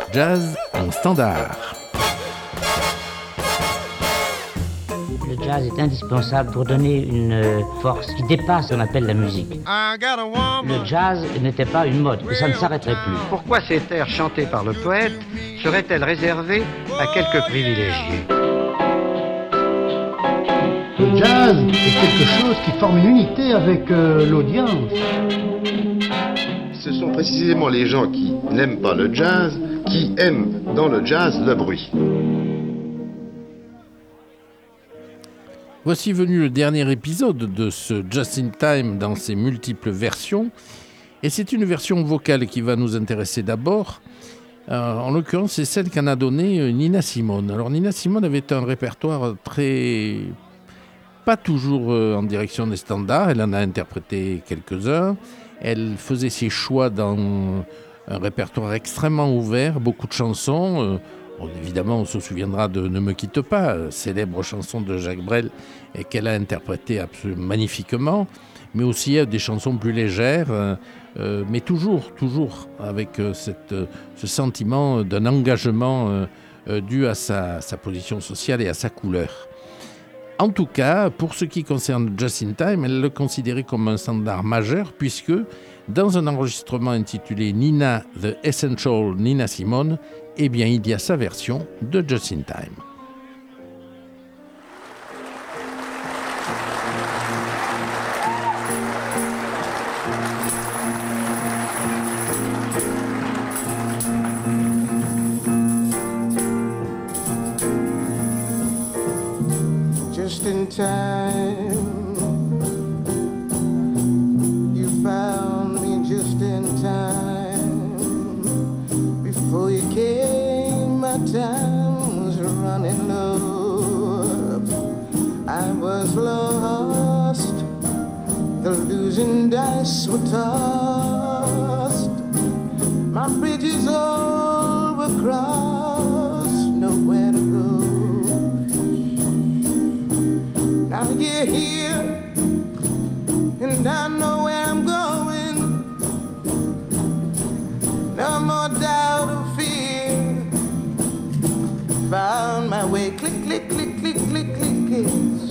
Jazz en standard. Le jazz est indispensable pour donner une force qui dépasse ce qu'on appelle la musique. Le jazz n'était pas une mode, et ça ne s'arrêterait plus. Pourquoi ces airs chantés par le poète seraient-elles réservées à quelques privilégiés ? Le jazz est quelque chose qui forme une unité avec l'audience. Ce sont précisément les gens qui n'aiment pas le jazz qui aiment dans le jazz le bruit. Voici venu le dernier épisode de ce Just in Time dans ses multiples versions. Et c'est une version vocale qui va nous intéresser d'abord. En l'occurrence, c'est celle qu'en a donnée Nina Simone. Alors Nina Simone avait un répertoire pas toujours en direction des standards. Elle en a interprété quelques-uns. Elle faisait ses choix dans un répertoire extrêmement ouvert, beaucoup de chansons. Évidemment, on se souviendra de Ne me quitte pas, célèbre chanson de Jacques Brel, et qu'elle a interprétée absolument magnifiquement, mais aussi des chansons plus légères, mais toujours avec ce sentiment d'un engagement dû à sa position sociale et à sa couleur. En tout cas, pour ce qui concerne Just in Time, elle le considérait comme un standard majeur, puisque dans un enregistrement intitulé Nina The Essential Nina Simone, eh bien, il y a sa version de Just in Time. Just in time, you found me just in time. Before you came, my time was running low. I was lost, the losing dice were tossed. My bridges all were crossed, nowhere to go. Now you're here, and I know where I'm going. No more doubt or fear. Found my way, click, click, click, click, click, click, yes.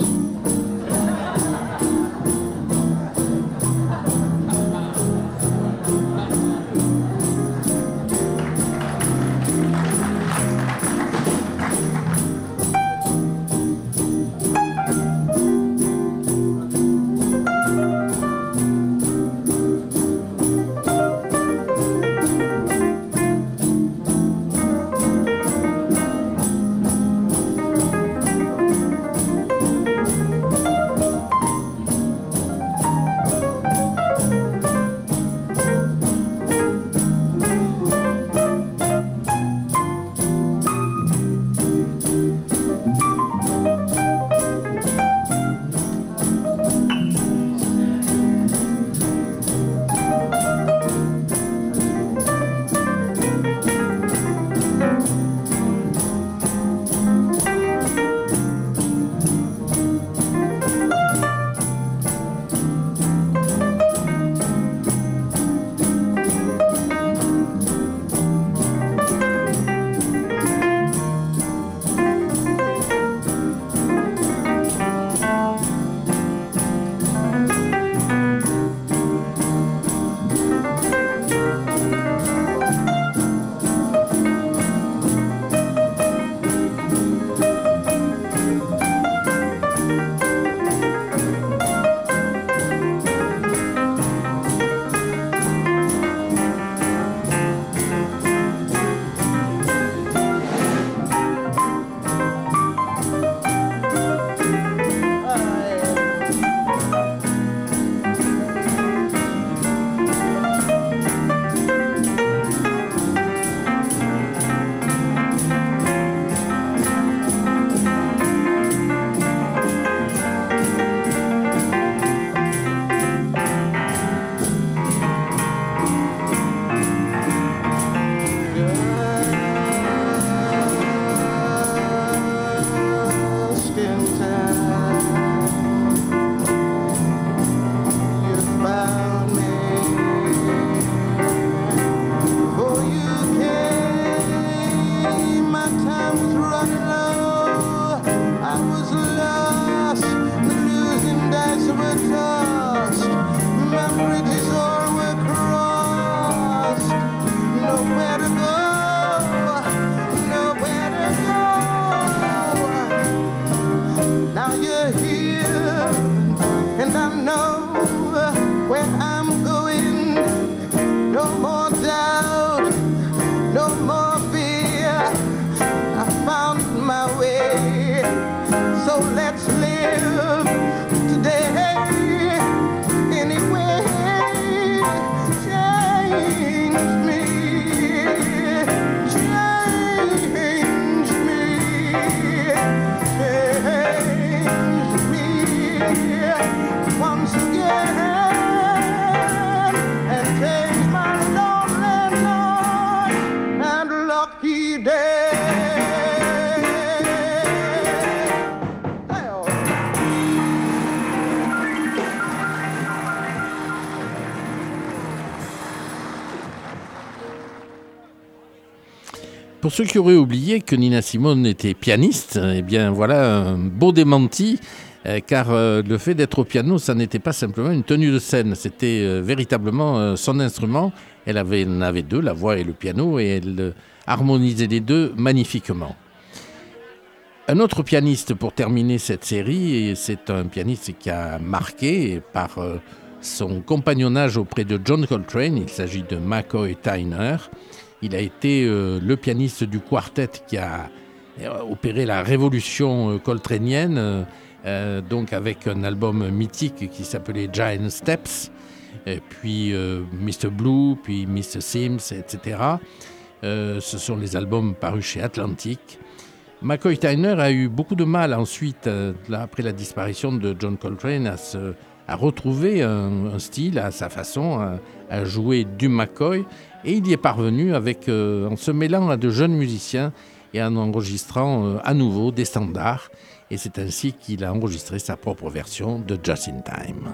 Pour ceux qui auraient oublié que Nina Simone était pianiste, eh bien voilà un beau démenti, car le fait d'être au piano, ça n'était pas simplement une tenue de scène, c'était véritablement son instrument. Elle en avait deux, la voix et le piano, et elle harmonisait les deux magnifiquement. Un autre pianiste pour terminer cette série, et c'est un pianiste qui a marqué par son compagnonnage auprès de John Coltrane, il s'agit de McCoy Tyner. Il a été le pianiste du quartet qui a opéré la révolution coltraneenne, donc avec un album mythique qui s'appelait Giant Steps, et puis Mr. Blue, puis Mr. Sims, etc. Ce sont les albums parus chez Atlantic. McCoy Tyner a eu beaucoup de mal ensuite, après la disparition de John Coltrane, à retrouver un style, à sa façon, à jouer du McCoy. Et il y est parvenu en se mêlant à de jeunes musiciens et en enregistrant à nouveau des standards. Et c'est ainsi qu'il a enregistré sa propre version de Just in Time.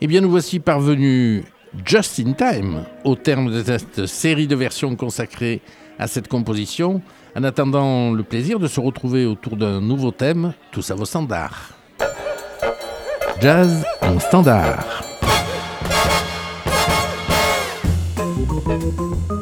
Eh bien, nous voici parvenus just in time au terme de cette série de versions consacrées à cette composition, en attendant le plaisir de se retrouver autour d'un nouveau thème, tous à vos standards. Jazz en standard.